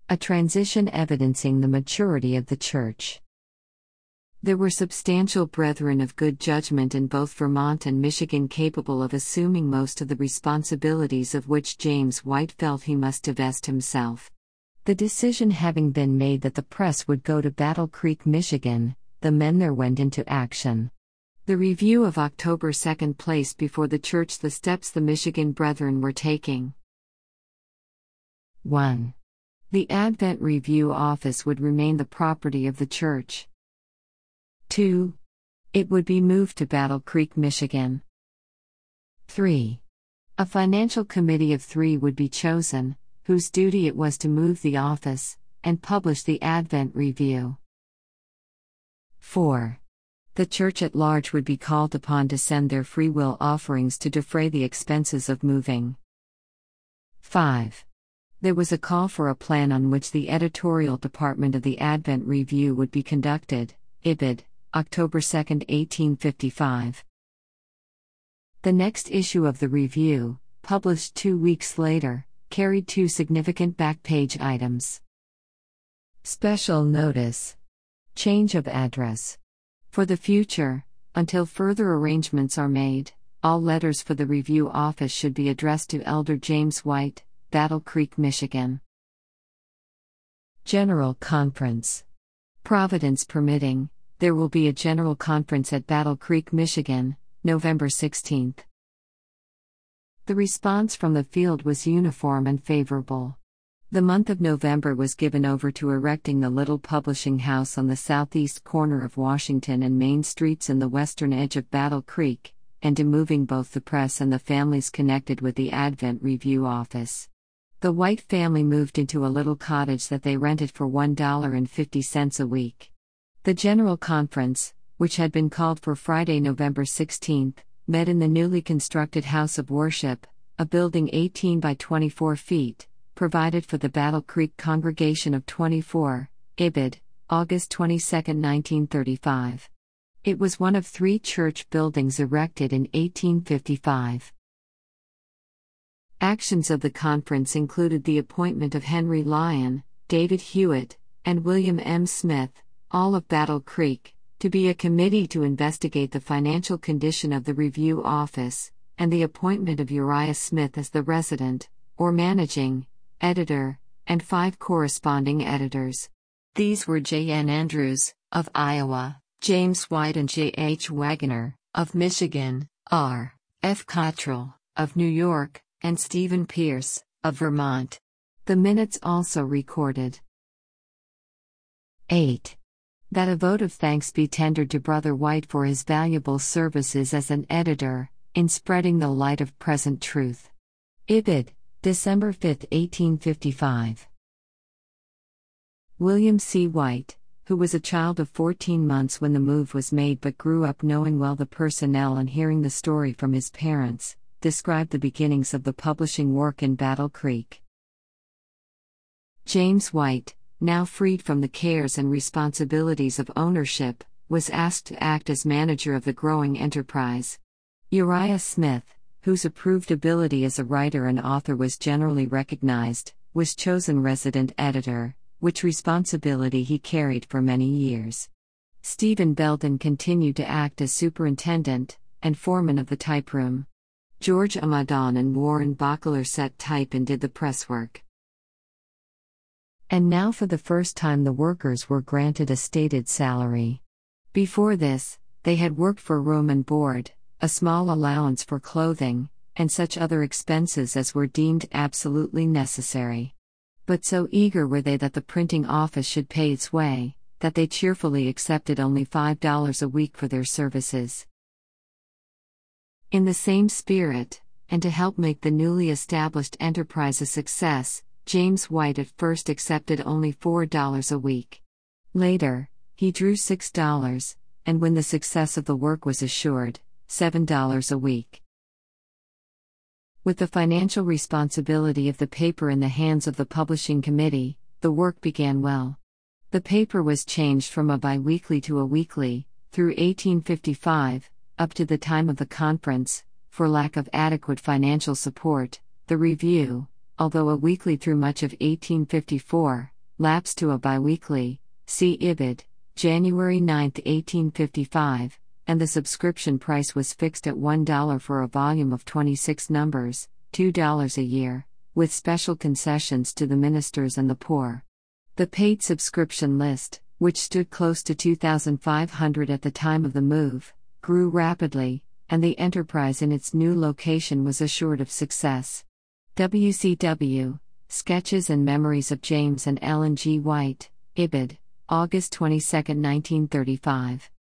A transition evidencing the maturity of the Church. There were substantial brethren of good judgment in both Vermont and Michigan capable of assuming most of the responsibilities of which James White felt he must divest himself. The decision having been made that the press would go to Battle Creek, Michigan, the men there went into action. The Review of October 2 placed before the Church the steps the Michigan brethren were taking. 1. The Advent Review office would remain the property of the Church. 2. It would be moved to Battle Creek, Michigan. 3. A financial committee of 3 would be chosen, whose duty it was to move the office and publish the Advent Review. 4. The Church at large would be called upon to send their free will offerings to defray the expenses of moving. 5. There was a call for a plan on which the editorial department of the Advent Review would be conducted. Ibid, October 2, 1855. The next issue of the Review, published 2 weeks later, carried 2 significant back-page items. Special notice. Change of address. For the future, until further arrangements are made, all letters for the Review office should be addressed to Elder James White, Battle Creek, Michigan. General Conference. Providence permitting, there will be a general conference at Battle Creek, Michigan, November 16. The response from the field was uniform and favorable. The month of November was given over to erecting the little publishing house on the southeast corner of Washington and Main Streets in the western edge of Battle Creek, and to moving both the press and the families connected with the Advent Review office. The White family moved into a little cottage that they rented for $1.50 a week. The General Conference, which had been called for Friday, November 16, met in the newly constructed House of Worship, a building 18 by 24 feet, provided for the Battle Creek congregation of 24, Ibid, August 22, 1935. It was one of 3 church buildings erected in 1855. Actions of the conference included the appointment of Henry Lyon, David Hewitt, and William M. Smith, all of Battle Creek, to be a committee to investigate the financial condition of the Review office, and the appointment of Uriah Smith as the resident, or managing, editor, and 5 corresponding editors. These were J. N. Andrews, of Iowa, James White and J. H. Wagoner, of Michigan, R. F. Cottrell, of New York, and Stephen Pierce, of Vermont. The minutes also recorded. 8. That a vote of thanks be tendered to Brother White for his valuable services as an editor, in spreading the light of present truth. Ibid, December 5, 1855. William C. White, who was a child of 14 months when the move was made but grew up knowing well the personnel and hearing the story from his parents, described the beginnings of the publishing work in Battle Creek. James White, now freed from the cares and responsibilities of ownership, was asked to act as manager of the growing enterprise. Uriah Smith, whose approved ability as a writer and author was generally recognized, was chosen resident editor, which responsibility he carried for many years. Stephen Belden continued to act as superintendent and foreman of the typeroom. George Amadon and Warren Bachler set type and did the press work. And now for the first time the workers were granted a stated salary. Before this, they had worked for room and board, a small allowance for clothing, and such other expenses as were deemed absolutely necessary. But so eager were they that the printing office should pay its way, that they cheerfully accepted only $5 a week for their services. In the same spirit, and to help make the newly established enterprise a success, James White at first accepted only $4 a week. Later, he drew $6, and when the success of the work was assured, $7 a week. With the financial responsibility of the paper in the hands of the publishing committee, the work began well. The paper was changed from a bi-weekly to a weekly, through 1855, up to the time of the conference. For lack of adequate financial support, the Review, although a weekly through much of 1854, lapsed to a biweekly, see Ibid, January 9, 1855, and the subscription price was fixed at $1 for a volume of 26 numbers, $2 a year, with special concessions to the ministers and the poor. The paid subscription list, which stood close to 2,500 at the time of the move, grew rapidly, and the enterprise in its new location was assured of success. WCW, Sketches and Memories of James and Ellen G. White, Ibid, August 22, 1935.